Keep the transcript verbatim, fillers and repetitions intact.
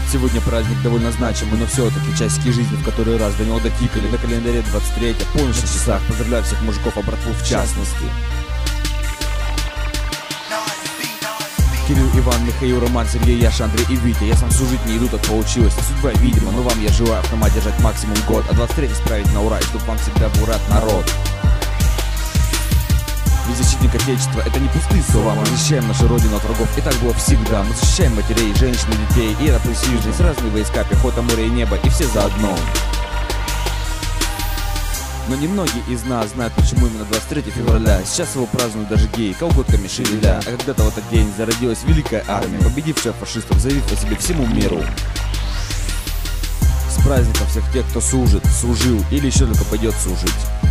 Сегодня праздник довольно значимый, но все-таки часики жизни в который раз до него дотикали. На календаре двадцать третье, полночь на часах. Поздравляю всех мужиков, а братву в частности. Кирилл, Иван, Михаил, Роман, Сергей, Яша, Андрей и Витя. Я сам служить не иду, так получилось. Не судьба, видимо, но вам я желаю автомат держать максимум год, а двадцать третий справить на ура, и чтоб вам всегда был рад народ. Ведь защитник Отечества — это не пустые слова. Мы защищаем нашу родину от врагов, и так было всегда. Мы защищаем матерей, женщин и детей. И это престижно, с разные войска, пехота, море и небо, и все заодно. Но немногие из нас знают, почему именно двадцать третьего февраля. Сейчас его празднуют даже геи, колготками шевеля. А когда-то в этот день зародилась великая армия, победившая фашистов, заявив о себе всему миру. С праздником всех тех, кто служит, служил или еще только пойдет служить.